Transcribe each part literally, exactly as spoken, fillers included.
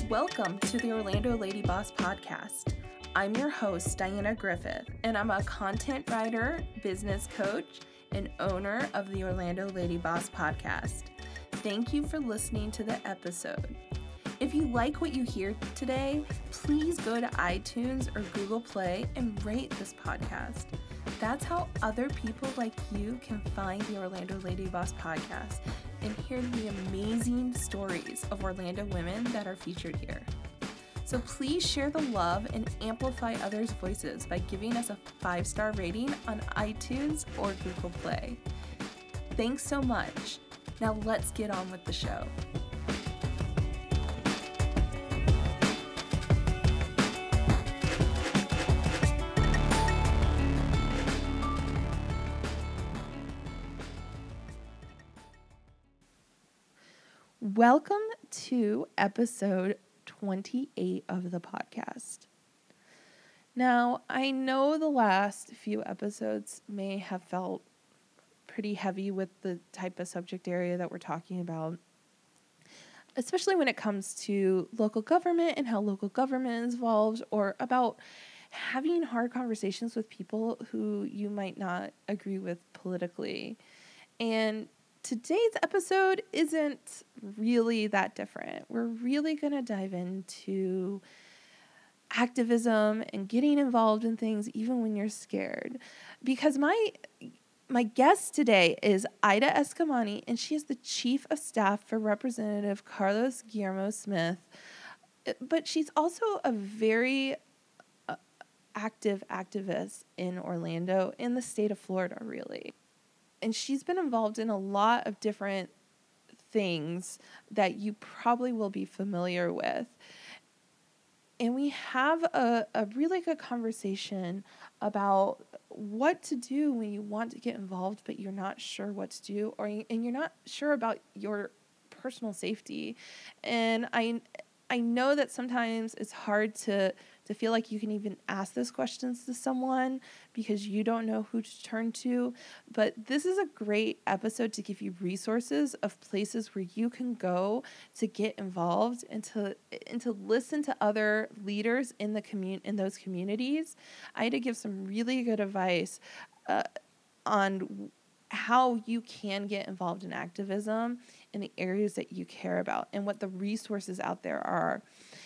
Welcome to the Orlando Lady Boss podcast. I'm your host, Diana Griffith, and I'm a content writer, business coach, and owner of the Orlando Lady Boss podcast. Thank you for listening to the episode. If you like what you hear today, please go to iTunes or Google Play and rate this podcast. That's how other people like you can find the Orlando Lady Boss podcast and hear the amazing stories of Orlando women that are featured here. So please share the love and amplify others' voices by giving us a five-star rating on iTunes or Google Play. Thanks so much. Now let's get on with the show. Welcome to episode twenty-eight of the podcast. Now, I know the last few episodes may have felt pretty heavy with the type of subject area that we're talking about, especially when it comes to local government and how local government is involved, or about having hard conversations with people who you might not agree with politically. And today's episode isn't really that different. We're really going to dive into activism and getting involved in things even when you're scared. Because my my guest today is Ida Eskamani, and she is the Chief of Staff for Representative Carlos Guillermo Smith. But she's also a very uh, active activist in Orlando, in the state of Florida, really. And she's been involved in a lot of different things that you probably will be familiar with. And we have a, a really good conversation about what to do when you want to get involved, but you're not sure what to do, or and you're not sure about your personal safety. And I I know that sometimes it's hard to to feel like you can even ask those questions to someone because you don't know who to turn to. But this is a great episode to give you resources of places where you can go to get involved and to and to listen to other leaders in the commun in those communities. I had to give some really good advice uh, on how you can get involved in activism in the areas that you care about and what the resources out there are.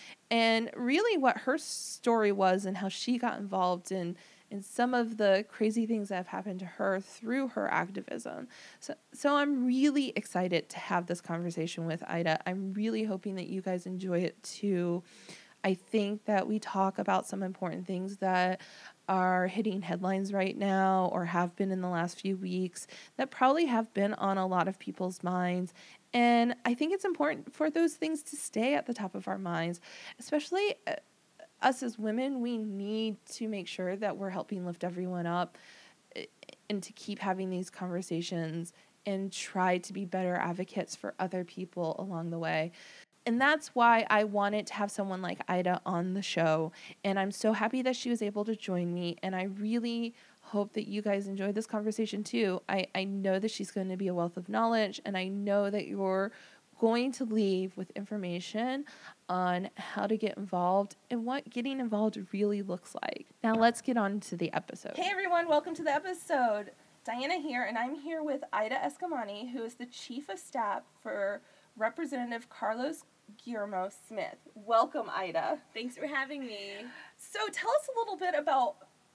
And really what her story was and how she got involved in, in some of the crazy things that have happened to her through her activism. So, so I'm really excited to have this conversation with Ida. I'm really hoping that you guys enjoy it too. I think that we talk about some important things that are hitting headlines right now or have been in the last few weeks that probably have been on a lot of people's minds. And I think it's important for those things to stay at the top of our minds, especially uh, us as women. We need to make sure that we're helping lift everyone up uh, and to keep having these conversations and try to be better advocates for other people along the way. And that's why I wanted to have someone like Ida on the show. And I'm so happy that she was able to join me. And I really hope that you guys enjoyed this conversation too. I, I know that she's going to be a wealth of knowledge. And I know that you're going to leave with information on how to get involved and what getting involved really looks like. Now let's get on to the episode. Hey everyone, welcome to the episode. Diana here, and I'm here with Ida Eskamani, who is the Chief of Staff for Representative Carlos Guillermo Smith. Welcome, Ida. Thanks for having me. So tell us a little bit about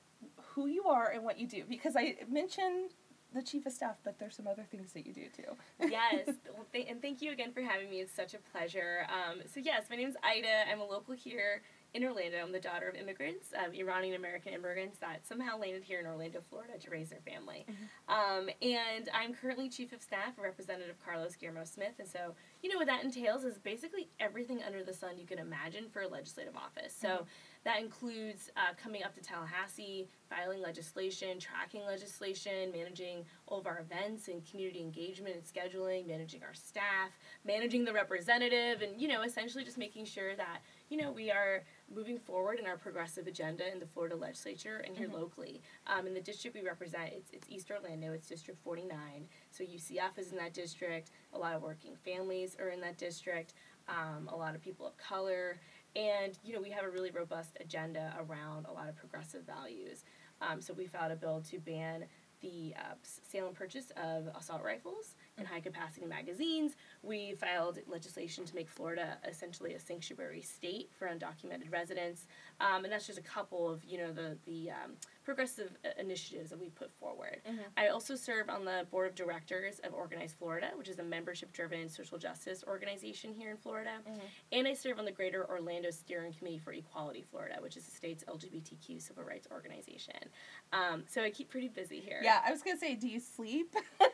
who you are and what you do, because I mentioned the Chief of Staff, but there's some other things that you do too. Yes, well, th- and thank you again for having me. It's such a pleasure. Um, so yes, my name's Ida. I'm a local here in Orlando. I'm the daughter of immigrants, um, Iranian-American immigrants that somehow landed here in Orlando, Florida to raise their family. Mm-hmm. Um, and I'm currently Chief of Staff for Representative Carlos Guillermo Smith. And so, you know, what that entails is basically everything under the sun you can imagine for a legislative office. So mm-hmm. that includes uh, coming up to Tallahassee, filing legislation, tracking legislation, managing all of our events and community engagement and scheduling, managing our staff, managing the representative, and, you know, essentially just making sure that you know, we are moving forward in our progressive agenda in the Florida legislature and here mm-hmm. locally. Um, in the district we represent, it's, it's East Orlando, it's District forty-nine. So U C F is in that district. A lot of working families are in that district. Um, a lot of people of color. And, you know, we have a really robust agenda around a lot of progressive values. Um, so we filed a bill to ban the uh, sale and purchase of assault rifles and high-capacity magazines. We filed legislation to make Florida essentially a sanctuary state for undocumented residents. Um, and that's just a couple of, you know, the, the um, progressive initiatives that we put forward. Mm-hmm. I also serve on the board of directors of Organize Florida, which is a membership-driven social justice organization here in Florida. Mm-hmm. And I serve on the Greater Orlando Steering Committee for Equality Florida, which is the state's L G B T Q civil rights organization. Um, so I keep pretty busy here. Yeah, I was going to say, do you sleep?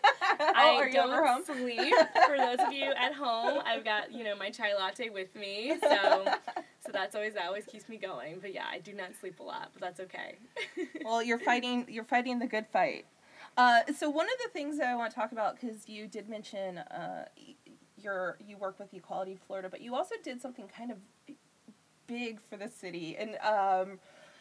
I Are you don't home? sleep. For those of you at home, I've got, you know, my chai latte with me, so so that's always that always keeps me going. But yeah, I do not sleep a lot, but that's okay. Well, you're fighting you're fighting the good fight. Uh, so one of the things that I want to talk about, because you did mention uh, your you work with Equality Florida, but you also did something kind of big for the city, and um,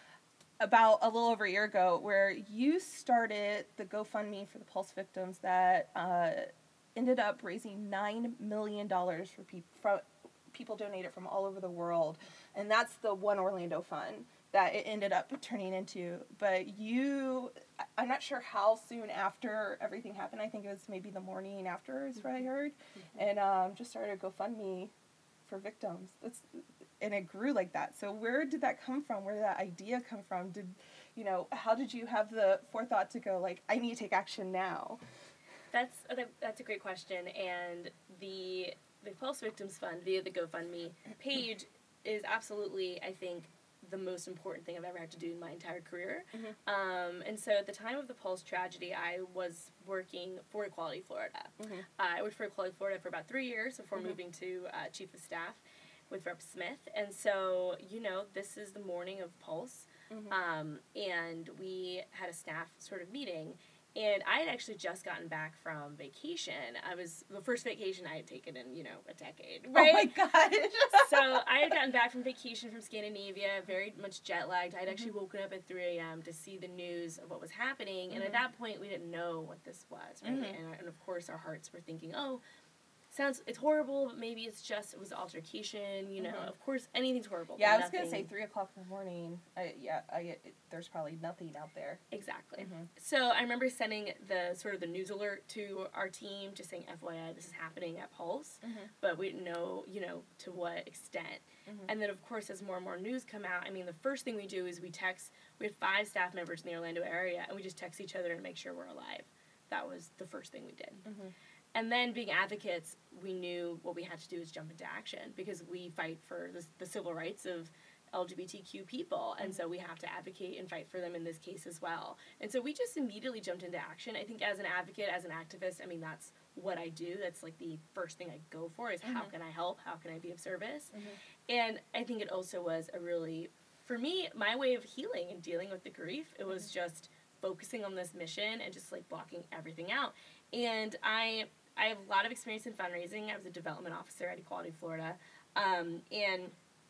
about a little over a year ago, where you started the GoFundMe for the Pulse victims that uh, ended up raising nine million dollars for people from people donated from all over the world, and that's the One Orlando Fund that it ended up turning into. But you, I'm not sure how soon after everything happened. I think it was maybe the morning after is what I heard, mm-hmm. and um, just started a GoFundMe for victims. That's and it grew like that. So where did that come from? Where did that idea come from? Did you know? How did you have the forethought to go like, I need to take action now? That's that's a great question, and the the Pulse Victims Fund via the GoFundMe page is absolutely, I think, the most important thing I've ever had to do in my entire career. Mm-hmm. Um, and so at the time of the Pulse tragedy, I was working for Equality Florida. Mm-hmm. Uh, I worked for Equality Florida for about three years before mm-hmm. moving to uh, Chief of Staff with Rep Smith. And so, you know, this is the morning of Pulse. Mm-hmm. Um, and we had a staff sort of meeting. And I had actually just gotten back from vacation. I was the first vacation I had taken in, you know, a decade. Right? Oh my gosh. So I had gotten back from vacation from Scandinavia, very much jet lagged. I had actually woken up at three a.m. to see the news of what was happening. Mm-hmm. And at that point, we didn't know what this was, right? Mm-hmm. And, and of course, our hearts were thinking, oh, sounds, it's horrible, but maybe it's just, it was altercation, you know, mm-hmm. of course, anything's horrible. Yeah, I was going to say three o'clock in the morning, I, yeah, I, it, there's probably nothing out there. Exactly. Mm-hmm. So I remember sending the, sort of the news alert to our team, just saying, F Y I, this is happening at Pulse, mm-hmm. but we didn't know, you know, to what extent. Mm-hmm. And then, of course, as more and more news come out, I mean, the first thing we do is we text, we have five staff members in the Orlando area, and we just text each other to make sure we're alive. That was the first thing we did. Mm-hmm. And then being advocates, we knew what we had to do is jump into action because we fight for the, the civil rights of L G B T Q people. And so we have to advocate and fight for them in this case as well. And so we just immediately jumped into action. I think as an advocate, as an activist, I mean, that's what I do. That's like the first thing I go for is mm-hmm. how can I help? How can I be of service? Mm-hmm. And I think it also was a really, for me, my way of healing and dealing with the grief. It was mm-hmm. just focusing on this mission and just like blocking everything out. And I... I have a lot of experience in fundraising. I was a development officer at Equality Florida, um, and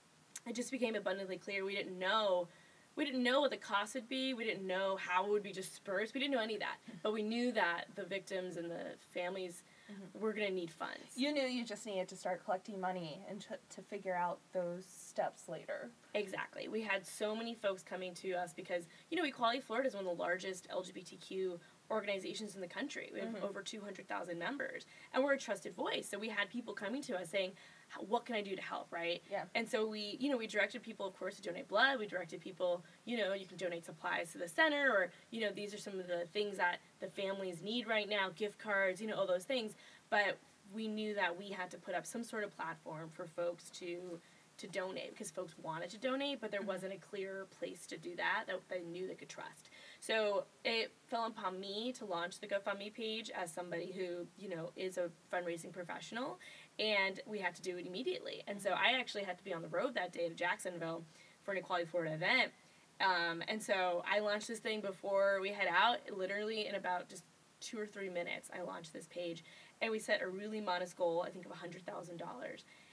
it just became abundantly clear we didn't know we didn't know what the cost would be. We didn't know how it would be dispersed. We didn't know any of that, but we knew that the victims and the families mm-hmm. were going to need funds. You knew you just needed to start collecting money and to, to figure out those steps later. Exactly. We had so many folks coming to us because, you know, Equality Florida is one of the largest L G B T Q organizations in the country. We have mm-hmm. over two hundred thousand members, and we're a trusted voice. So we had people coming to us saying, what can I do to help, right? Yeah. And so we, you know, we directed people, of course, to donate blood. We directed people, you know, you can donate supplies to the center, or, you know, these are some of the things that the families need right now, gift cards, you know, all those things. But we knew that we had to put up some sort of platform for folks to to donate because folks wanted to donate, but there wasn't a clear place to do that that they knew they could trust. So it fell upon me to launch the GoFundMe page as somebody who, you know, is a fundraising professional, and we had to do it immediately. And so I actually had to be on the road that day to Jacksonville for an Equality Florida event. Um, and so I launched this thing before we head out, literally in about just two or three minutes. I launched this page, and we set a really modest goal, I think of one hundred thousand dollars.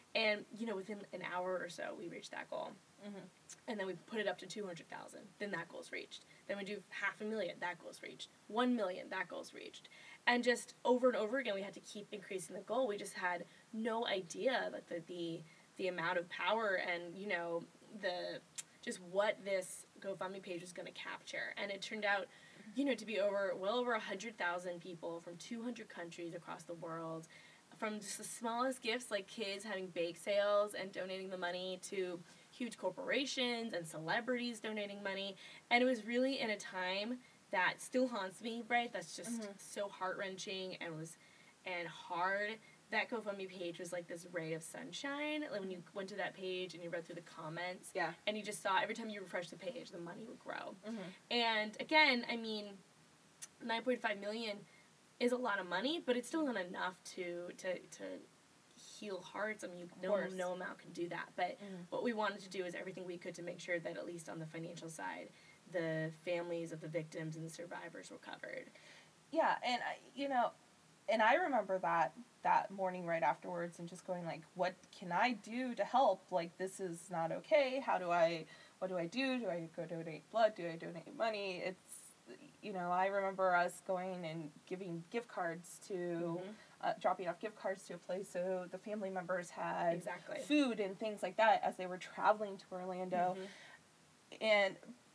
And, you know, within an hour or so, we reached that goal. Mm-hmm. And then we put it up to two hundred thousand. Then that goal's reached. Then we do half a million. That goal's reached. One million. That goal's reached. And just over and over again, we had to keep increasing the goal. We just had no idea that the the, the amount of power and, you know, the just what this GoFundMe page was going to capture. And it turned out, you know, to be over well over one hundred thousand people from two hundred countries across the world, from just the smallest gifts like kids having bake sales and donating the money to huge corporations and celebrities donating money. And it was really in a time that still haunts me, right? That's just mm-hmm. so heart-wrenching and was and hard. That GoFundMe page was like this ray of sunshine. Like when you went to that page and you read through the comments, yeah. and you just saw every time you refreshed the page, the money would grow. Mm-hmm. And again, I mean, nine point five million is a lot of money, but it's still not enough to to to heal hearts. I mean, no no amount can do that. But mm-hmm. what we wanted to do is everything we could to make sure that at least on the financial side, the families of the victims and the survivors were covered. Yeah, and I, you know, and I remember that that morning right afterwards and just going like, what can I do to help? Like, this is not okay. How do I, what do I do? Do I go donate blood? Do I donate money? It's, you know, I remember us going and giving gift cards to, mm-hmm. uh, dropping off gift cards to a place so the family members had exactly. food and things like that as they were traveling to Orlando. Mm-hmm. And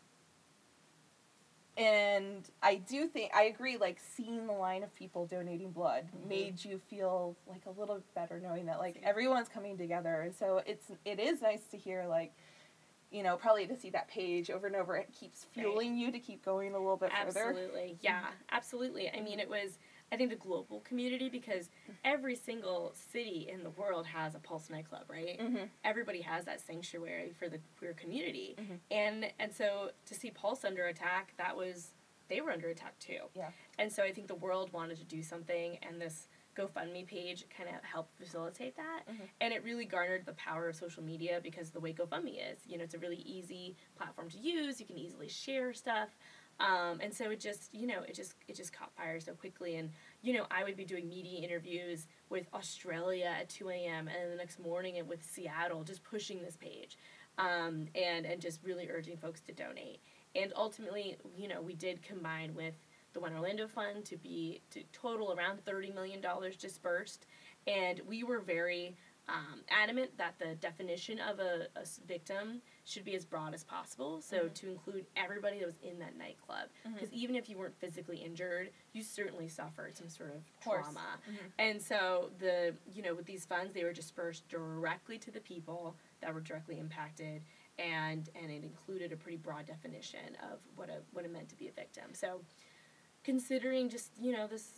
And I do think, I agree, like, seeing the line of people donating blood mm-hmm. made you feel, like, a little better knowing that, like, everyone's coming together. And so it's, it is nice to hear, like, you know, probably to see that page over and over, it keeps fueling right. you to keep going a little bit absolutely. further. Absolutely, yeah, absolutely. I mean, it was, I think, the global community, because every single city in the world has a Pulse nightclub, right? Mm-hmm. Everybody has that sanctuary for the queer community. Mm-hmm. And and so to see Pulse under attack, that was, they were under attack too. Yeah. And so I think the world wanted to do something, and this GoFundMe page kind of helped facilitate that. Mm-hmm. And it really garnered the power of social media, because the way GoFundMe is, you know, it's a really easy platform to use. You can easily share stuff. Um, and so it just, you know, it just it just caught fire so quickly. And, you know, I would be doing media interviews with Australia at two a.m. and then the next morning with Seattle, just pushing this page um, and, and just really urging folks to donate. And ultimately, you know, we did combine with the One Orlando Fund to be to total around thirty million dollars dispersed. And we were very um, adamant that the definition of a, a victim should be as broad as possible, so mm-hmm. to include everybody that was in that nightclub. Because mm-hmm. even if you weren't physically injured, you certainly suffered some sort of, of trauma. Mm-hmm. And so the you know with these funds, they were dispersed directly to the people that were directly impacted, and and it included a pretty broad definition of what a what it meant to be a victim. So considering just you know this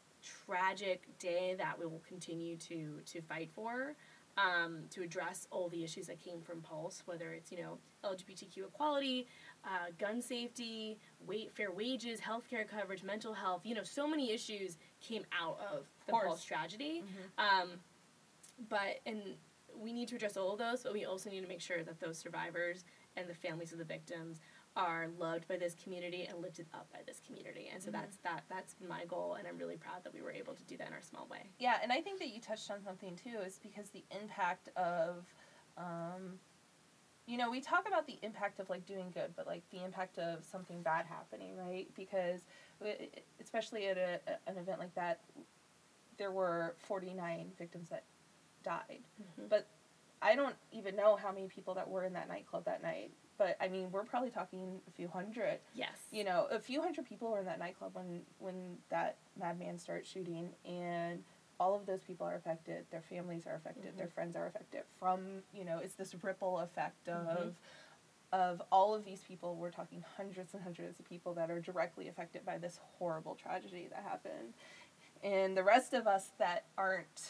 tragic day that we will continue to to fight for, um, to address all the issues that came from Pulse, whether it's, you know, L G B T Q equality, uh, gun safety, wait, fair wages, healthcare coverage, mental health, you know, so many issues came out of the of Pulse tragedy. Mm-hmm. Um, but, and we need to address all of those, but we also need to make sure that those survivors and the families of the victims are loved by this community and lifted up by this community. And so mm-hmm. that's that that's my goal, and I'm really proud that we were able to do that in our small way. Yeah, and I think that you touched on something too, is because the impact of, um, you know, we talk about the impact of, like, doing good, but, like, the impact of something bad happening, right? Because, especially at a, an event like that, there were forty-nine victims that died. Mm-hmm. But I don't even know how many people that were in that nightclub that night. But, I mean, we're probably talking a few hundred. Yes. You know, a few hundred people were in that nightclub when, when that madman started shooting, and all of those people are affected. Their families are affected. Mm-hmm. Their friends are affected from, you know, it's this ripple effect of, mm-hmm. of all of these people. We're talking hundreds and hundreds of people that are directly affected by this horrible tragedy that happened. And the rest of us that aren't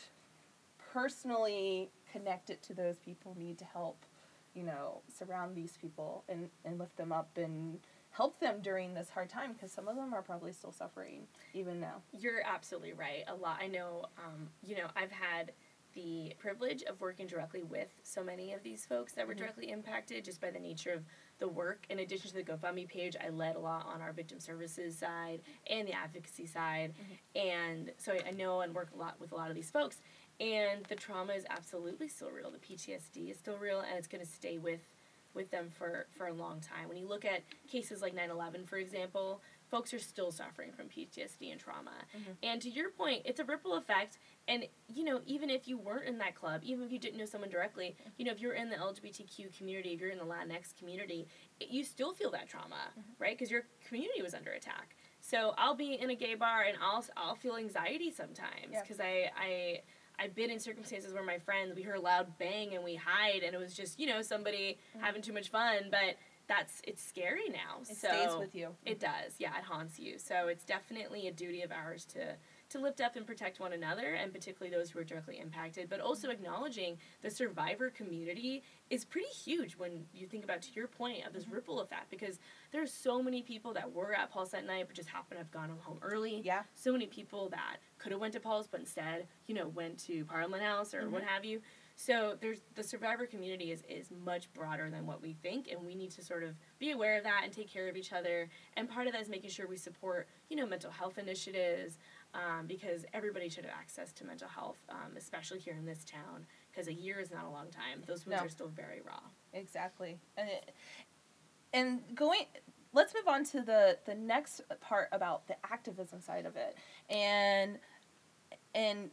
personally connected to those people need to help, you know, surround these people and, and lift them up and help them during this hard time, because some of them are probably still suffering even now. You're absolutely right. A lot. I know, um, you know, I've had the privilege of working directly with so many of these folks that were mm-hmm. directly impacted just by the nature of the work. In addition to the GoFundMe page, I led a lot on our victim services side and the advocacy side. Mm-hmm. And so I know and work a lot with a lot of these folks. And the trauma is absolutely still real. The P T S D is still real, and it's going to stay with with them for, for a long time. When you look at cases like nine eleven, for example, folks are still suffering from P T S D and trauma. Mm-hmm. And to your point, it's a ripple effect. And, you know, even if you weren't in that club, even if you didn't know someone directly, you know, if you're in the L G B T Q community, if you're in the Latinx community, it, you still feel that trauma, mm-hmm. right? Because your community was under attack. So I'll be in a gay bar and I'll I'll feel anxiety sometimes because yeah. I, I I've been in circumstances where my friends, we heard a loud bang and we hide, and it was just, you know, somebody mm-hmm. having too much fun, but that's, it's scary now. It so stays with you. It does, yeah, it haunts you. So it's definitely a duty of ours to, to lift up and protect one another, and particularly those who are directly impacted, but also acknowledging the survivor community is pretty huge when you think about, to your point, of this mm-hmm. ripple effect, because there's so many people that were at Pulse that night but just happened to have gone home early. Yeah. So many people that could have went to Pulse but instead, you know, went to Parliament House or mm-hmm. what have you. So there's the survivor community is, is much broader than what we think, and we need to sort of be aware of that and take care of each other. And part of that is making sure we support, you know, mental health initiatives, um, because everybody should have access to mental health, um, especially here in this town, because a year is not a long time. Those wounds no. are still very raw. Exactly. And, it, and going, let's move on to the, the next part about the activism side of it. And, and,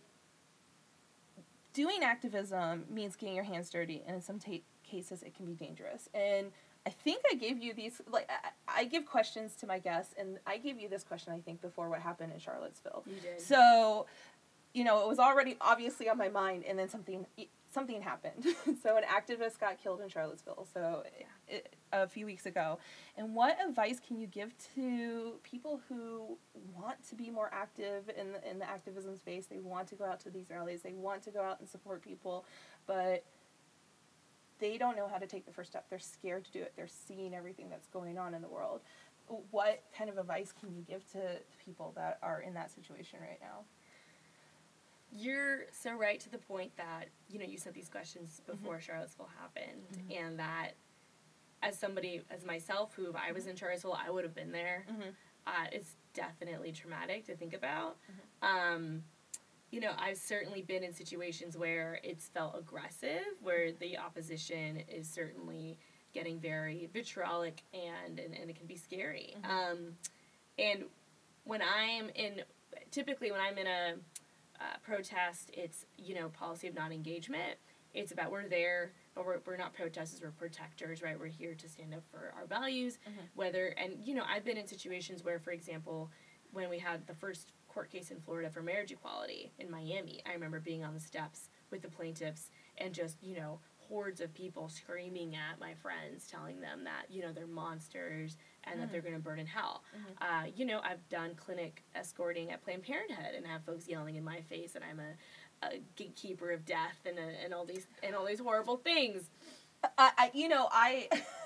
doing activism means getting your hands dirty, and in some ta- cases it can be dangerous. And I think I gave you these, like, I, I give questions to my guests, and I gave you this question, I think, before what happened in Charlottesville. You did. So, you know, it was already obviously on my mind, and then something something happened. So an activist got killed in Charlottesville, so yeah. it, a few weeks ago. And what advice can you give to people who want to be more active in the, in the activism space? They want to go out to these rallies, they want to go out and support people, but they don't know how to take the first step. They're scared to do it. They're seeing everything that's going on in the world. What kind of advice can you give to people that are in that situation right now? You're so right to the point that, you know, you said these questions before mm-hmm. Charlottesville happened, mm-hmm. and that as somebody, as myself, who if I was in Charlottesville, I would have been there. Mm-hmm. Uh, it's definitely traumatic to think about. Mm-hmm. Um, you know, I've certainly been in situations where it's felt aggressive, where the opposition is certainly getting very vitriolic, and, and, and it can be scary. Mm-hmm. Um, and when I'm in, typically when I'm in a Uh, protest, it's, you know, policy of non-engagement. It's about we're there, but we're, we're not protesters, we're protectors, right? We're here to stand up for our values, mm-hmm. whether, and, you know, I've been in situations where, for example, when we had the first court case in Florida for marriage equality in Miami, I remember being on the steps with the plaintiffs and just, you know, hordes of people screaming at my friends, telling them that, you know, they're monsters and mm-hmm. that they're going to burn in hell. Mm-hmm. Uh, you know, I've done clinic escorting at Planned Parenthood and have folks yelling in my face that I'm a, a gatekeeper of death and a, and all these and all these horrible things. I, I you know, I,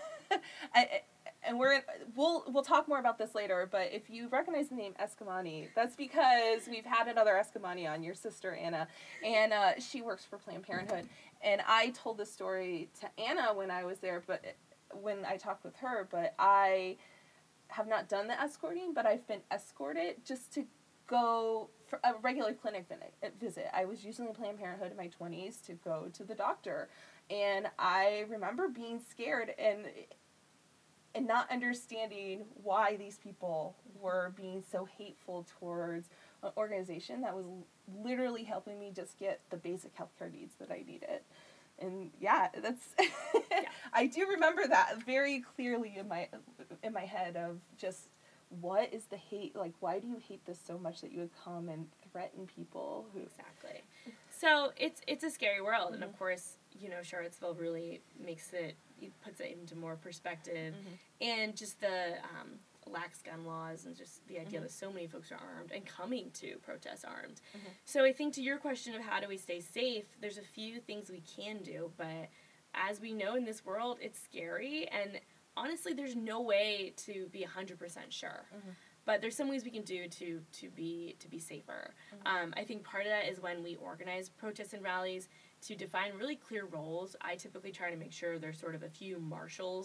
I and we're in, we'll we'll talk more about this later. But if you recognize the name Escamani, that's because we've had another Escamani on, your sister Anna, and uh, she works for Planned Parenthood. And I told this story to Anna when I was there, but when I talked with her, but I have not done the escorting, but I've been escorted just to go for a regular clinic visit. I was using Planned Parenthood in my twenties to go to the doctor, and I remember being scared and and not understanding why these people were being so hateful towards an organization that was literally helping me just get the basic healthcare needs that I needed. And yeah, that's yeah. I do remember that very clearly in my in my head of just what is the hate, like why do you hate this so much that you would come and threaten people who exactly. So it's it's a scary world, mm-hmm. and of course, you know, Charlottesville really makes it, it puts it into more perspective, mm-hmm. and just the um, lax gun laws and just the idea mm-hmm. that so many folks are armed and coming to protest armed. Mm-hmm. So I think to your question of how do we stay safe, there's a few things we can do, but as we know in this world, it's scary, and honestly, there's no way to be one hundred percent sure. Mm-hmm. But there's some ways we can do to to be to be safer. Mm-hmm. Um, I think part of that is when we organize protests and rallies to define really clear roles. I typically try to make sure there's sort of a few marshals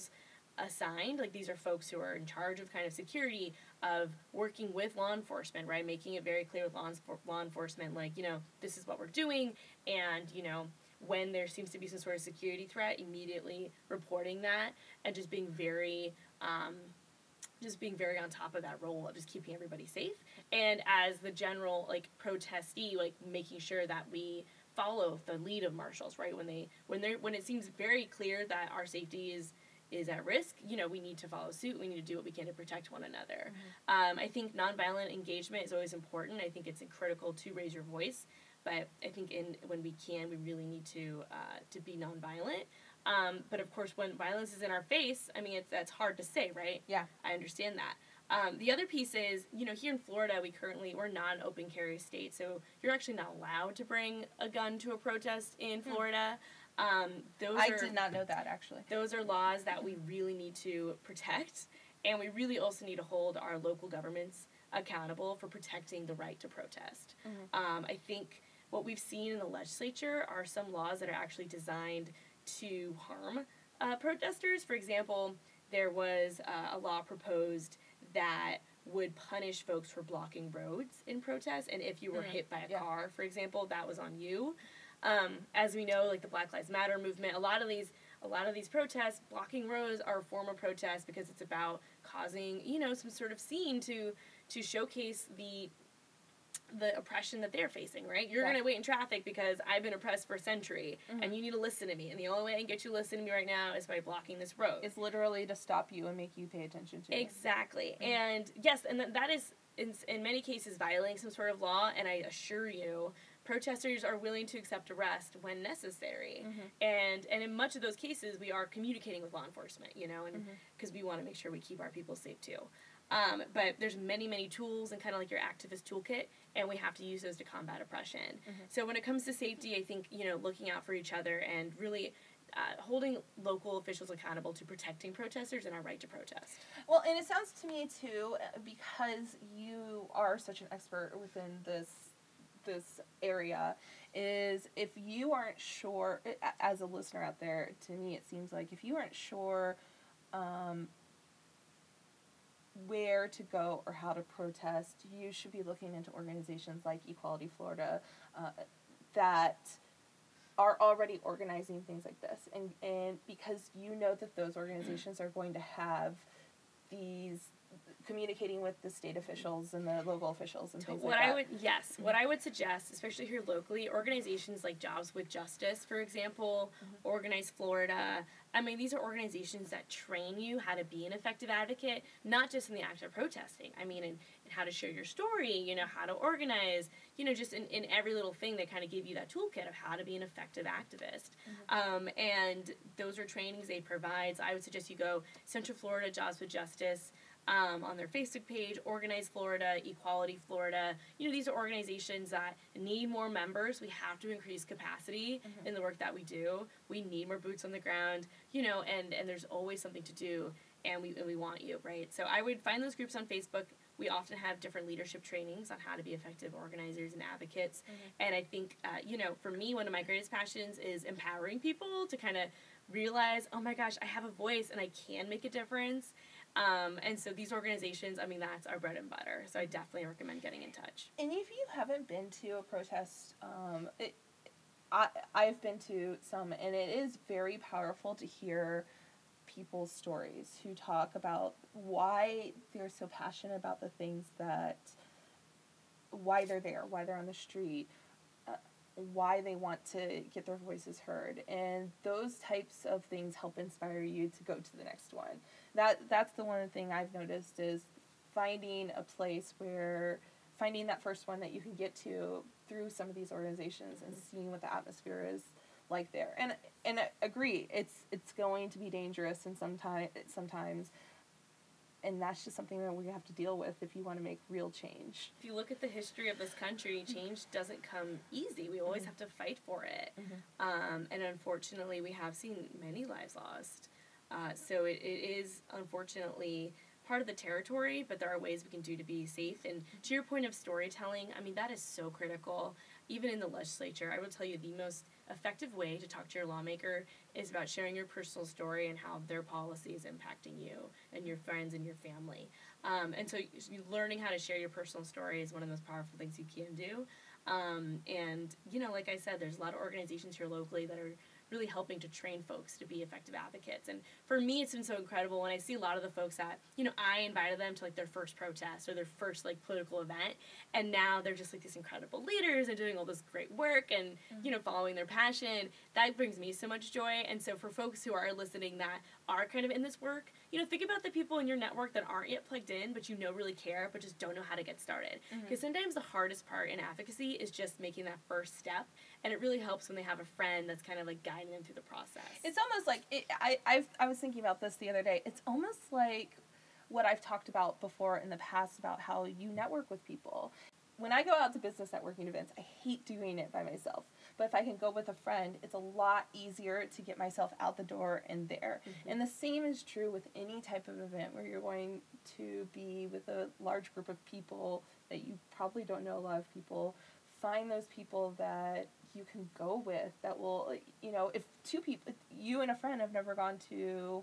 assigned. Like, these are folks who are in charge of kind of security, of working with law enforcement, right? Making it very clear with law, law enforcement, like, you know, this is what we're doing, and, you know, when there seems to be some sort of security threat, immediately reporting that, and just being very, um, just being very on top of that role of just keeping everybody safe. And as the general, like, protestee, like, making sure that we follow the lead of marshals, right? When they, when they when it seems very clear that our safety is is at risk, you know, we need to follow suit. We need to do what we can to protect one another. Mm-hmm. Um, I think nonviolent engagement is always important. I think it's critical to raise your voice, but I think in when we can, we really need to uh, to be nonviolent. Um, but of course, when violence is in our face, I mean, it's that's hard to say, right? Yeah, I understand that. Um, the other piece is, you know, here in Florida, we currently, we're not an open carry state, so you're actually not allowed to bring a gun to a protest in Florida. Um, those I are, did not know that, actually. Those are laws that we really need to protect, and we really also need to hold our local governments accountable for protecting the right to protest. Mm-hmm. Um, I think what we've seen in the legislature are some laws that are actually designed to harm uh, protesters. For example, there was uh, a law proposed that would punish folks for blocking roads in protests, and if you were mm-hmm. hit by a yeah. car, for example, that was on you. Um, as we know, like the Black Lives Matter movement, a lot of these, a lot of these protests, blocking roads are a form of protest because it's about causing, you know, some sort of scene to to showcase the the oppression that they're facing, right? You're yeah. going to wait in traffic because I've been oppressed for a century, mm-hmm. and you need to listen to me. And the only way I can get you to listen to me right now is by blocking this road. It's literally to stop you and make you pay attention to it. Exactly. Mm-hmm. And yes, and th- that is, in, in many cases, violating some sort of law, and I assure you, protesters are willing to accept arrest when necessary. Mm-hmm. And and in much of those cases, we are communicating with law enforcement, you know, and because mm-hmm. we want to make sure we keep our people safe, too. Um, but there's many, many tools and kind of like your activist toolkit, and we have to use those to combat oppression. Mm-hmm. So when it comes to safety, I think, you know, looking out for each other and really uh, holding local officials accountable to protecting protesters and our right to protest. Well, and it sounds to me, too, because you are such an expert within this this area, is if you aren't sure, as a listener out there, to me it seems like if you aren't sure um, where to go or how to protest, you should be looking into organizations like Equality Florida uh, that are already organizing things like this. And, and because you know that those organizations are going to have these communicating with the state officials and the local officials and things what like I that. Would, yes, mm-hmm. what I would suggest, especially here locally, organizations like Jobs with Justice, for example, mm-hmm. Organize Florida. I mean, these are organizations that train you how to be an effective advocate, not just in the act of protesting. I mean, in, in how to share your story, you know, how to organize, you know, just in, in every little thing, they kind of give you that toolkit of how to be an effective activist. Mm-hmm. Um, and those are trainings they provide. So I would suggest you go Central Florida Jobs with Justice, Um, on their Facebook page, Organize Florida, Equality Florida. You know, these are organizations that need more members. We have to increase capacity mm-hmm. in the work that we do. We need more boots on the ground, you know, and, and there's always something to do, and we and we want you, right? So I would find those groups on Facebook. We often have different leadership trainings on how to be effective organizers and advocates. Mm-hmm. And I think, uh, you know, for me, one of my greatest passions is empowering people to kind of realize, oh my gosh, I have a voice and I can make a difference. Um, and so these organizations, I mean, that's our bread and butter. So I definitely recommend getting in touch. And if you haven't been to a protest, um, it, I, I've been to some, and it is very powerful to hear people's stories who talk about why they're so passionate about the things that, why they're there, why they're on the street, uh, why they want to get their voices heard. And those types of things help inspire you to go to the next one. That that's the one thing I've noticed is finding a place where, finding that first one that you can get to through some of these organizations mm-hmm. and seeing what the atmosphere is like there. And and I agree, it's it's going to be dangerous and sometime, sometimes, and that's just something that we have to deal with if you want to make real change. If you look at the history of this country, change doesn't come easy. We always mm-hmm. have to fight for it. Mm-hmm. Um, and unfortunately, we have seen many lives lost. Uh, so it, it is, unfortunately, part of the territory, but there are ways we can do to be safe. And to your point of storytelling, I mean, that is so critical. Even in the legislature, I will tell you the most effective way to talk to your lawmaker is about sharing your personal story and how their policy is impacting you and your friends and your family. Um, and so you, learning how to share your personal story is one of the most powerful things you can do. Um, and, you know, like I said, there's a lot of organizations here locally that are really helping to train folks to be effective advocates. And for me, it's been so incredible when I see a lot of the folks that, you know, I invited them to, like, their first protest or their first, like, political event, and now they're just, like, these incredible leaders and doing all this great work and, mm-hmm. you know, following their passion. That brings me so much joy. And so for folks who are listening that are kind of in this work, you know, think about the people in your network that aren't yet plugged in, but you know really care, but just don't know how to get started. Because mm-hmm. sometimes the hardest part in advocacy is just making that first step, and it really helps when they have a friend that's kind of, like, guiding them through the process. It's almost like, it, I I've, I was thinking about this the other day, it's almost like what I've talked about before in the past about how you network with people. When I go out to business networking events, I hate doing it by myself. But if I can go with a friend, it's a lot easier to get myself out the door and there. Mm-hmm. And the same is true with any type of event where you're going to be with a large group of people that you probably don't know a lot of people. Find those people that you can go with that will, you know, if two people, you and a friend have never gone to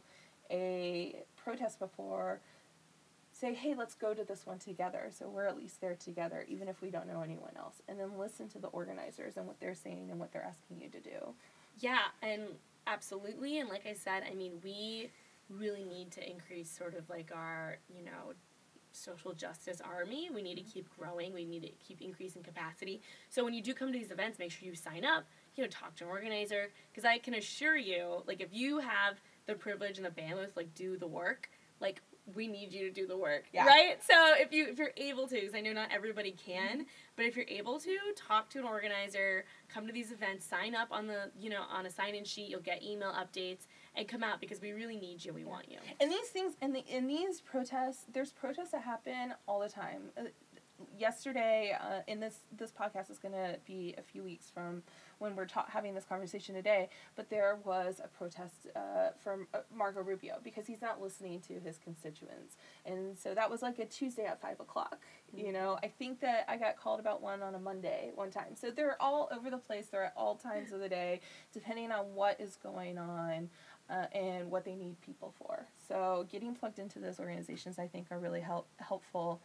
a protest before, say, hey, let's go to this one together. So we're at least there together, even if we don't know anyone else. And then listen to the organizers and what they're saying and what they're asking you to do. Yeah, and absolutely. And like I said, I mean, we really need to increase sort of like our, you know, social justice army. We need to keep growing. We need to keep increasing capacity. So when you do come to these events, make sure you sign up, you know, talk to an organizer. Because I can assure you, like, if you have the privilege and the bandwidth, like, do the work, like, we need you to do the work, yeah. right? So if you if you're able to, because I know not everybody can, but if you're able to, talk to an organizer, come to these events, sign up on the you know on a sign-in sheet. You'll get email updates and come out because we really need you. We yeah. want you. And these things, in the in these protests, there's protests that happen all the time. Uh, yesterday, uh, in this this podcast is going to be a few weeks from when we're ta- having this conversation today, but there was a protest uh, from uh, Marco Rubio because he's not listening to his constituents. And so that was like a Tuesday at five o'clock. Mm-hmm. You know, I think that I got called about one on a Monday one time. So they're all over the place. They're at all times of the day, depending on what is going on uh, and what they need people for. So getting plugged into those organizations, I think, are really help- helpful.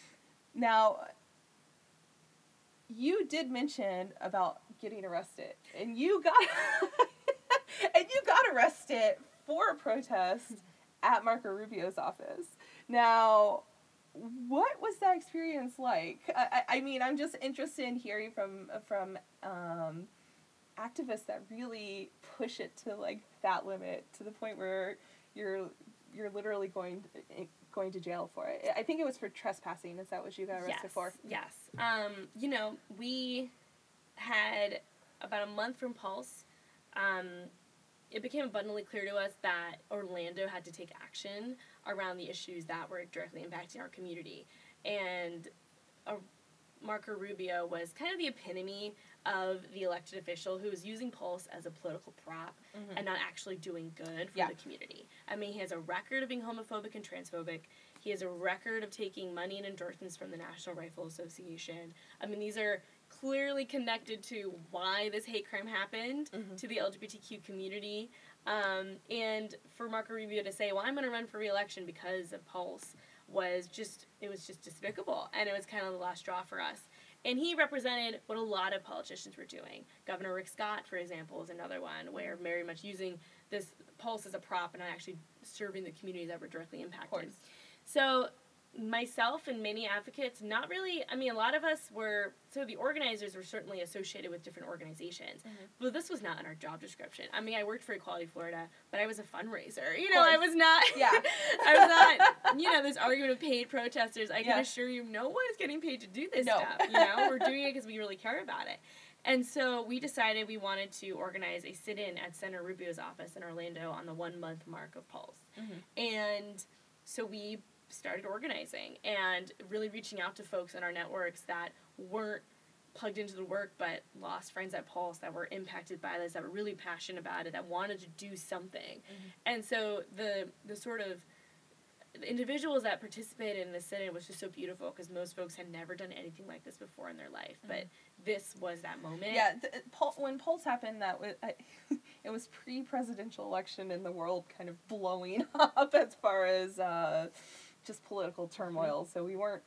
Now, you did mention about getting arrested, and you got and you got arrested for a protest at Marco Rubio's office. Now, what was that experience like? I, I mean, I'm just interested in hearing from from um, activists that really push it to like that limit, to the point where you're you're literally going to, going to jail for it. I think it was for trespassing. Is that what you got arrested yes, for? Yes. Um, you know, we had about a month from Pulse. Um, it became abundantly clear to us that Orlando had to take action around the issues that were directly impacting our community. And uh, Marco Rubio was kind of the epitome of the elected official who was using Pulse as a political prop mm-hmm. and not actually doing good for yeah. the community. I mean, he has a record of being homophobic and transphobic. He has a record of taking money and endorsements from the National Rifle Association. I mean, these are clearly connected to why this hate crime happened mm-hmm. to the L G B T Q community. Um, and for Marco Rubio to say, well, I'm going to run for re-election because of Pulse was just, it was just despicable. And it was kind of the last straw for us. And he represented what a lot of politicians were doing. Governor Rick Scott, for example, is another one where very much using this Pulse as a prop and not actually serving the communities that were directly impacted. So myself and many advocates, not really, I mean, a lot of us were, so the organizers were certainly associated with different organizations, mm-hmm. but this was not in our job description. I mean, I worked for Equality Florida, but I was a fundraiser. You know, I was not, yeah. I was not, you know, this argument of paid protesters. I can yeah. assure you, no one is getting paid to do this no. stuff. You know, we're doing it because we really care about it. And so we decided we wanted to organize a sit-in at Senator Rubio's office in Orlando on the one-month mark of Pulse. Mm-hmm. And so we started organizing and really reaching out to folks in our networks that weren't plugged into the work but lost friends at Pulse, that were impacted by this, that were really passionate about it, that wanted to do something. Mm-hmm. And so the the sort of the individuals that participated in the sit-in was just so beautiful because most folks had never done anything like this before in their life. Mm-hmm. But this was that moment. Yeah, the, Pul- when Pulse happened, that was I, it was pre-presidential election and the world kind of blowing up as far as uh, just political turmoil. Mm-hmm. So we weren't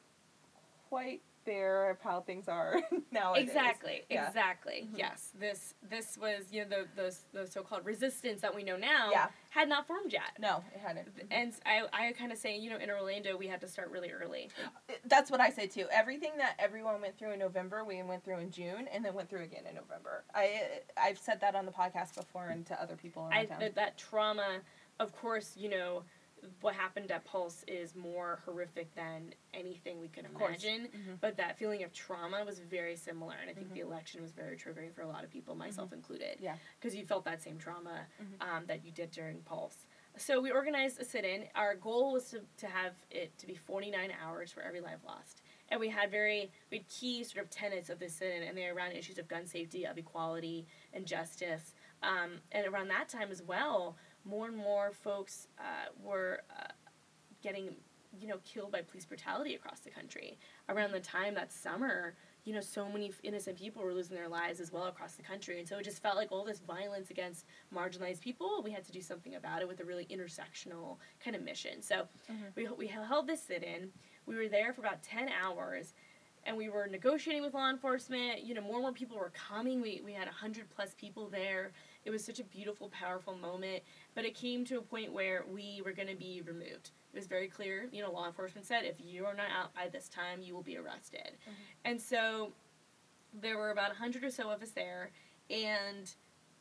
quite there of how things are nowadays. Exactly, yeah. exactly. Mm-hmm. Yes, this this was you know the the, the so-called resistance that we know now yeah. had not formed yet. No, it hadn't. Mm-hmm. And I I kind of say you know in Orlando we had to start really early. That's what I say too. Everything that everyone went through in November, we went through in June, and then went through again in November. I I've said that on the podcast before and to other people in my I, town. That, that trauma, of course, you know. What happened at Pulse is more horrific than anything we could imagine, mm-hmm. but that feeling of trauma was very similar, and I think mm-hmm. the election was very triggering for a lot of people, myself mm-hmm. included, yeah, because you felt that same trauma mm-hmm. um, that you did during Pulse. So we organized a sit-in. Our goal was to, to have it to be forty-nine hours for every life lost, and we had very we had key sort of tenets of this sit-in, and they were around issues of gun safety, of equality, and justice, um, and around that time as well. More and more folks uh, were uh, getting, you know, killed by police brutality across the country. Around the time that summer, you know, so many innocent people were losing their lives as well across the country. And so it just felt like all this violence against marginalized people, we had to do something about it with a really intersectional kind of mission. So mm-hmm. we we held this sit-in. We were there for about ten hours. And we were negotiating with law enforcement. You know, more and more people were coming. We we had one hundred plus people there. It was such a beautiful, powerful moment. But it came to a point where we were going to be removed. It was very clear. You know, law enforcement said, if you are not out by this time, you will be arrested. Mm-hmm. And so there were about one hundred or so of us there. And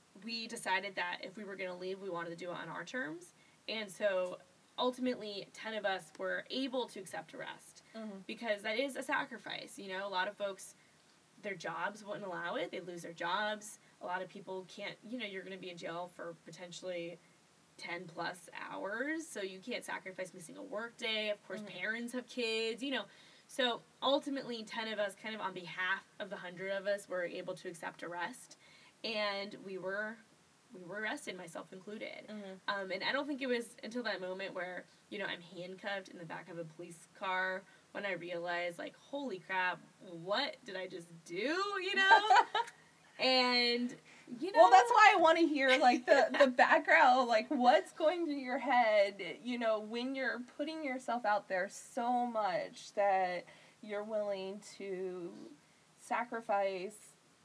we decided that if we were going to leave, we wanted to do it on our terms. And so ultimately, ten of us were able to accept arrest. Mm-hmm. Because that is a sacrifice, you know. A lot of folks, their jobs wouldn't allow it. They lose their jobs. A lot of people can't, you know, you're going to be in jail for potentially ten plus hours, so you can't sacrifice missing a work day. Of course, mm-hmm. parents have kids, you know. So ultimately, ten of us, kind of on behalf of the one hundred of us, were able to accept arrest. And we were... we were arrested, myself included. Mm-hmm. Um, and I don't think it was until that moment where, you know, I'm handcuffed in the back of a police car when I realized, like, holy crap, what did I just do, you know? And, you know. Well, that's why I want to hear, like, the, the background, like, what's going through your head, you know, when you're putting yourself out there so much that you're willing to sacrifice,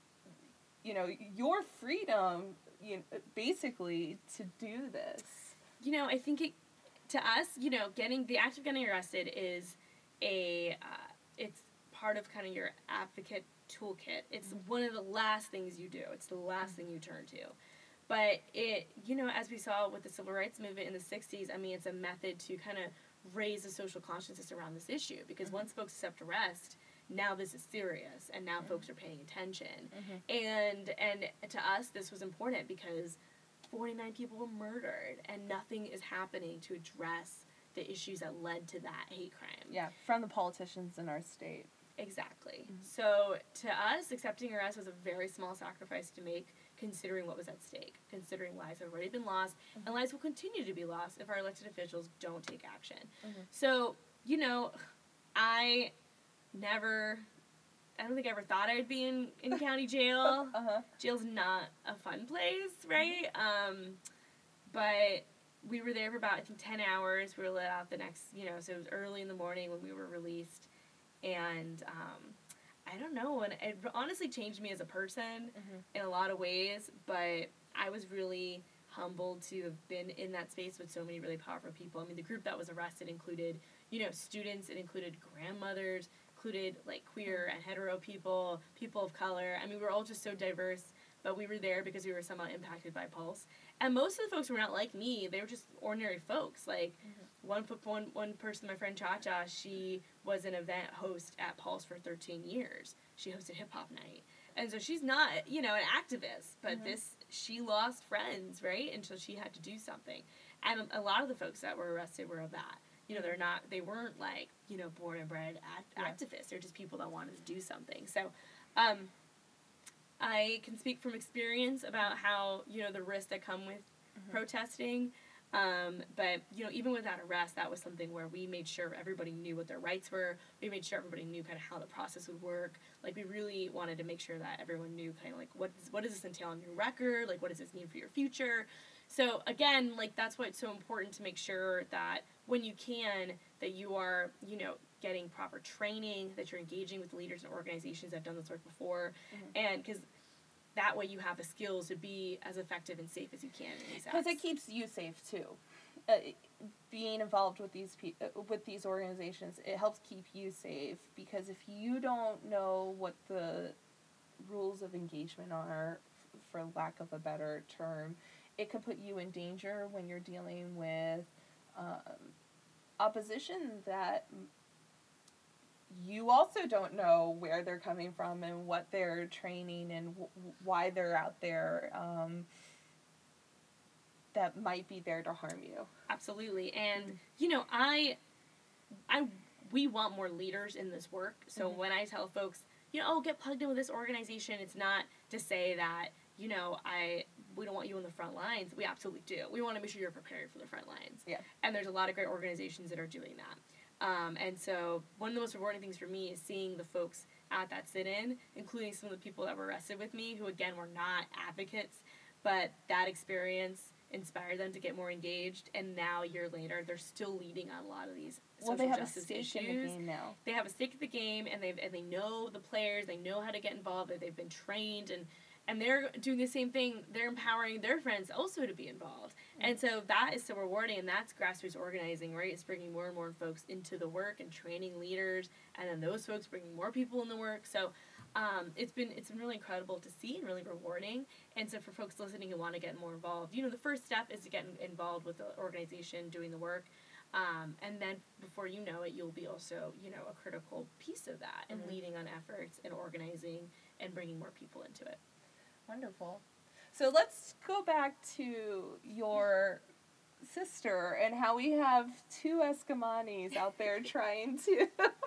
you know, your freedom, you know, basically, to do this. You know, I think it, to us, you know, getting, the act of getting arrested is a, uh, it's part of kind of your advocate toolkit. It's mm-hmm. one of the last things you do. It's the last mm-hmm. thing you turn to. But it, you know, as we saw with the civil rights movement in the sixties, I mean, it's a method to kind of raise the social consciousness around this issue. Because mm-hmm. once folks accept arrest, now this is serious, and now mm-hmm. folks are paying attention. Mm-hmm. And and to us, this was important because forty-nine people were murdered, and nothing is happening to address the issues that led to that hate crime. Yeah, from the politicians in our state. Exactly. Mm-hmm. So to us, accepting arrest was a very small sacrifice to make, considering what was at stake, considering lives have already been lost, mm-hmm. and lives will continue to be lost if our elected officials don't take action. Mm-hmm. So, you know, I... never, I don't think I ever thought I would be in, in county jail. uh-huh. Jail's not a fun place, right? Um, but we were there for about, I think, ten hours. We were let out the next, you know, so it was early in the morning when we were released. And um, I don't know, and it honestly changed me as a person mm-hmm. in a lot of ways, but I was really humbled to have been in that space with so many really powerful people. I mean, the group that was arrested included, you know, students, it included grandmothers, included, like, queer and hetero people, people of color. I mean, we were all just so diverse, but we were there because we were somehow impacted by Pulse. And most of the folks were not like me. They were just ordinary folks. Like, mm-hmm. one, one, one person, my friend Cha-Cha, she was an event host at Pulse for thirteen years. She hosted Hip Hop Night. And so she's not, you know, an activist, but mm-hmm. this, she lost friends, right? And so she had to do something. And a lot of the folks that were arrested were of that. You know, they're not, they weren't, like, you know, born and bred act- yeah. activists. They're just people that wanted to do something. So, um, I can speak from experience about how, you know, the risks that come with mm-hmm. protesting. Um, but, you know, even without arrest, that was something where we made sure everybody knew what their rights were. We made sure everybody knew kind of how the process would work. Like, we really wanted to make sure that everyone knew kind of like, what, is, what does this entail on your record? Like, what does this mean for your future? So, again, like, that's why it's so important to make sure that when you can, that you are, you know, getting proper training, that you're engaging with leaders and organizations that have done this work before. Mm-hmm. And because that way you have the skills to be as effective and safe as you can in these acts. Because it keeps you safe, too. Uh, being involved with these pe- uh, with these organizations, it helps keep you safe. Because if you don't know what the rules of engagement are, f- for lack of a better term, it could put you in danger when you're dealing with um, opposition that you also don't know where they're coming from and what they're training and w- why they're out there, um, that might be there to harm you. Absolutely. And, mm-hmm. you know, I, I, we want more leaders in this work. So mm-hmm. when I tell folks, you know, oh, get plugged in with this organization, it's not to say that, you know, I, we don't want you on the front lines. We absolutely do. We want to make sure you're prepared for the front lines. Yeah. And there's a lot of great organizations that are doing that. Um, and so one of the most rewarding things for me is seeing the folks at that sit-in, including some of the people that were arrested with me, who, again, were not advocates, but that experience inspired them to get more engaged, and now, a year later, they're still leading on a lot of these well, social they have justice a stake issues. In the game now. They have a stake in the game, and, they've, and they know the players, they know how to get involved, they've been trained, and And they're doing the same thing. They're empowering their friends also to be involved. Mm-hmm. And so that is so rewarding, and that's grassroots organizing, right? It's bringing more and more folks into the work and training leaders, and then those folks bringing more people in the work. So um, it's been it's been really incredible to see and really rewarding. And so for folks listening who want to get more involved, you know, the first step is to get involved with the organization doing the work. Um, and then before you know it, you'll be also, you know, a critical piece of that and mm-hmm. leading on efforts and organizing and bringing more people into it. Wonderful. So let's go back to your sister and how we have two Escamanis out there trying to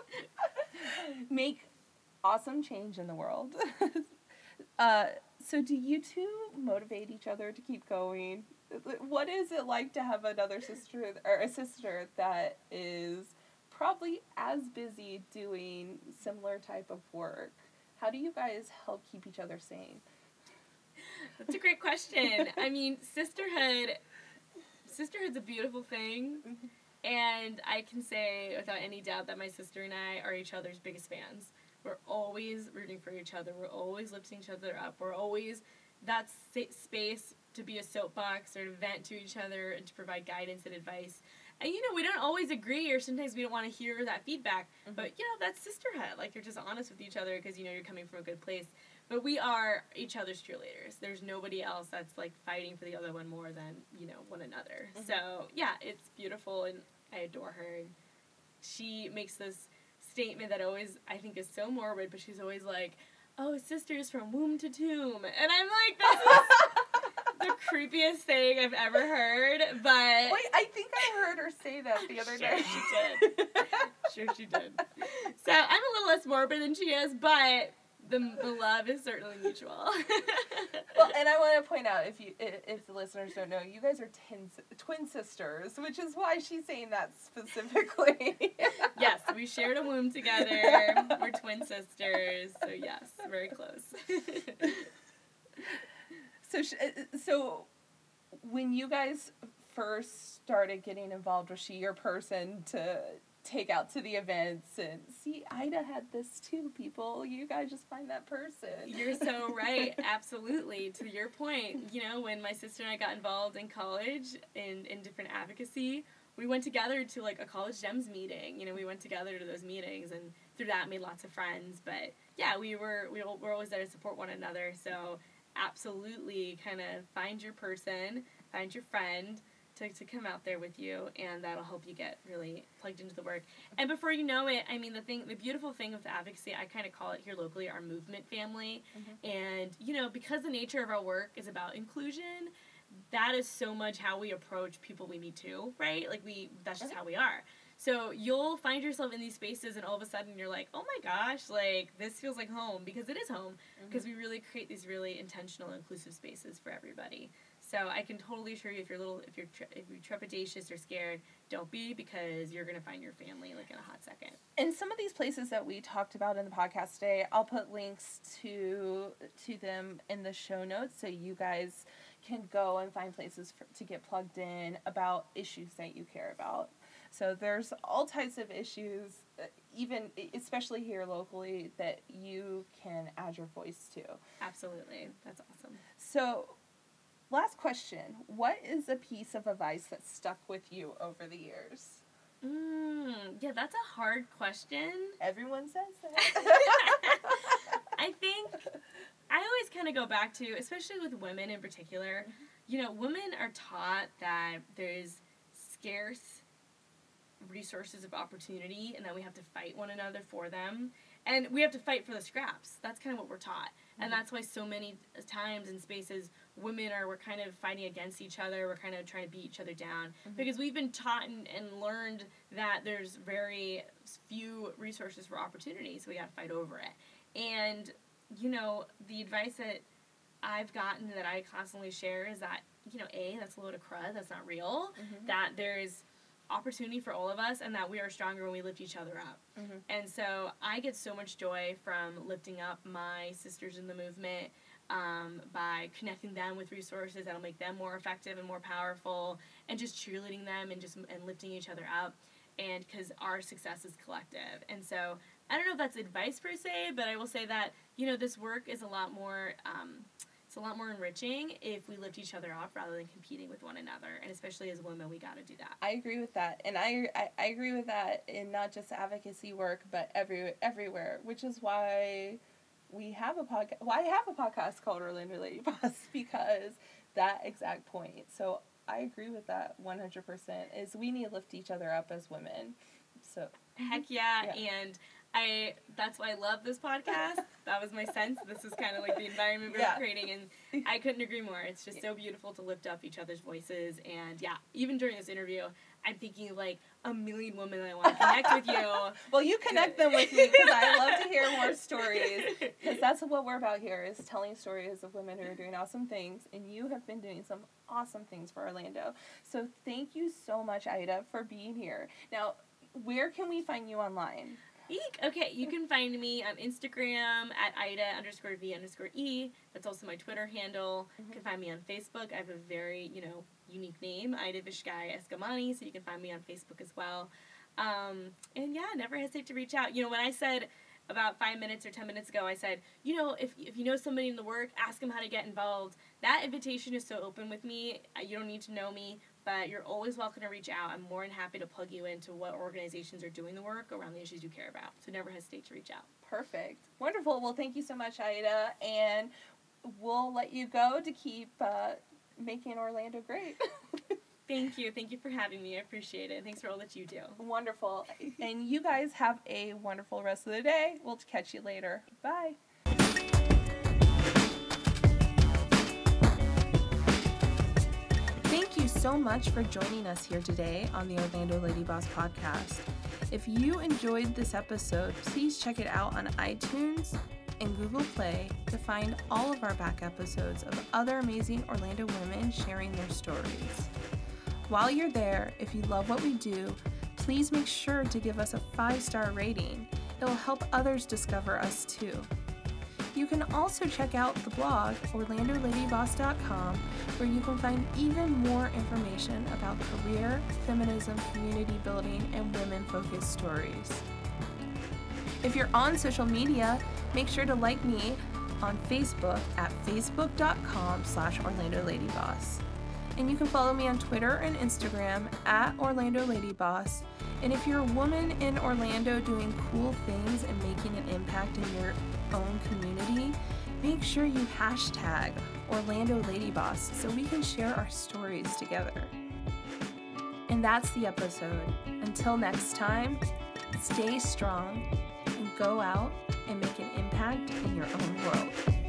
make awesome change in the world. uh, so do you two motivate each other to keep going? What is it like to have another sister or a sister that is probably as busy doing similar type of work? How do you guys help keep each other sane? That's a great question. I mean, sisterhood, sisterhood's a beautiful thing, mm-hmm. and I can say without any doubt that my sister and I are each other's biggest fans. We're always rooting for each other. We're always lifting each other up. We're always that space to be a soapbox or to vent to each other and to provide guidance and advice. And, you know, we don't always agree, or sometimes we don't want to hear that feedback, mm-hmm. but, you know, that's sisterhood. Like, you're just honest with each other because, you know, you're coming from a good place. But we are each other's cheerleaders. There's nobody else that's, like, fighting for the other one more than, you know, one another. Mm-hmm. So, yeah, it's beautiful, and I adore her. And she makes this statement that always, I think, is so morbid, but she's always like, oh, sisters from womb to tomb. And I'm like, this is the creepiest thing I've ever heard, but... Wait, I think I heard her say that the other sure day. she did. Sure she did. So I'm a little less morbid than she is, but... The the love is certainly mutual. Well, and I want to point out, if you if the listeners don't know, you guys are tin, twin sisters, which is why she's saying that specifically. Yes, we shared a womb together. We're twin sisters, so yes, very close. so, so when you guys first started getting involved, was she your person to take out to the events and see, Ida had this too, people, you guys just find that person? You're so right. Absolutely. To your point, you know, when my sister and I got involved in college in, in different advocacy, we went together to like a college gems meeting. You know, we went together to those meetings, and through that made lots of friends. But yeah, we were we were always there to support one another. So absolutely, kind of find your person, find your friend to, to come out there with you, and that'll help you get really plugged into the work. And before you know it, I mean, the thing, the beautiful thing with advocacy, I kind of call it here locally our movement family. Mm-hmm. And, you know, because the nature of our work is about inclusion, that is so much how we approach people we meet too, right? Like, we, that's just how we are. So you'll find yourself in these spaces, and all of a sudden you're like, oh my gosh, like, this feels like home, because it is home, because mm-hmm. we really create these really intentional, inclusive spaces for everybody. So I can totally assure you, if you're little, if you're tre- if you're trepidatious or scared, don't be, because you're gonna find your family like in a hot second. And some of these places that we talked about in the podcast today, I'll put links to to them in the show notes, so you guys can go and find places for, to get plugged in about issues that you care about. So there's all types of issues, even especially here locally, that you can add your voice to. Absolutely, that's awesome. So, last question: what is a piece of advice that stuck with you over the years? Mm, yeah, that's a hard question. Everyone says that. I think I always kind of go back to, especially with women in particular, you know, women are taught that there's scarce resources of opportunity and that we have to fight one another for them. And we have to fight for the scraps. That's kind of what we're taught. Mm-hmm. And that's why so many times in spaces, women are, we're kind of fighting against each other. We're kind of trying to beat each other down. Mm-hmm. Because we've been taught and, and learned that there's very few resources for opportunity. So we got to fight over it. And, you know, the advice that I've gotten that I constantly share is that, you know, A, that's a load of crud. That's not real. Mm-hmm. That there's opportunity for all of us, and that we are stronger when we lift each other up. Mm-hmm. And so I get so much joy from lifting up my sisters in the movement um, by connecting them with resources that'll make them more effective and more powerful, and just cheerleading them and just and lifting each other up, and because our success is collective. And so I don't know if that's advice per se, but I will say that, you know, this work is a lot more um, it's a lot more enriching if we lift each other up rather than competing with one another. And especially as women, we got to do that. I agree with that. And I, I, I agree with that in not just advocacy work, but every everywhere, which is why we have a podcast. Why I have a podcast called Orlando Lady Boss, because that exact point. So I agree with that one hundred percent, is we need to lift each other up as women. So heck yeah. yeah. And I, that's why I love this podcast. That was my sense. This is kind of like the environment we yeah. were creating, and I couldn't agree more. It's just so beautiful to lift up each other's voices. And yeah, even during this interview, I'm thinking of like a million women that I want to connect with you. Well, you connect them with me, because I love to hear more stories. Because that's what we're about here, is telling stories of women who are doing awesome things. And you have been doing some awesome things for Orlando. So thank you so much, Ida, for being here. Now, where can we find you online? Eek. Okay, you can find me on Instagram at Ida underscore V underscore E. That's also my Twitter handle. Mm-hmm. You can find me on Facebook. I have a very, you know, unique name, Ida Vishkai Eskamani, so you can find me on Facebook as well. Um, and yeah, never hesitate to reach out. You know, when I said about five minutes or ten minutes ago, I said, you know, if if you know somebody in the work, ask them how to get involved. That invitation is so open with me. You don't need to know me, but you're always welcome to reach out. I'm more than happy to plug you into what organizations are doing the work around the issues you care about. So never hesitate to reach out. Perfect. Wonderful. Well, thank you so much, Ida. And we'll let you go to keep uh, making Orlando great. Thank you. Thank you for having me. I appreciate it. Thanks for all that you do. Wonderful. And you guys have a wonderful rest of the day. We'll catch you later. Bye. Thank you so much for joining us here today on the Orlando Lady Boss podcast. If you enjoyed this episode, please check it out on iTunes and Google Play to find all of our back episodes of other amazing Orlando women sharing their stories. While you're there, if you love what we do, please make sure to give us a five-star rating. It will help others discover us too. You can also check out the blog, orlando lady boss dot com, where you can find even more information about career, feminism, community building, and women-focused stories. If you're on social media, make sure to like me on Facebook at facebook dot com slash orlando lady boss. And you can follow me on Twitter and Instagram at Orlando Lady Boss. And if you're a woman in Orlando doing cool things and making an impact in your own community, make sure you hashtag Orlando Lady Boss so we can share our stories together. And that's the episode. Until next time, stay strong and go out and make an impact in your own world.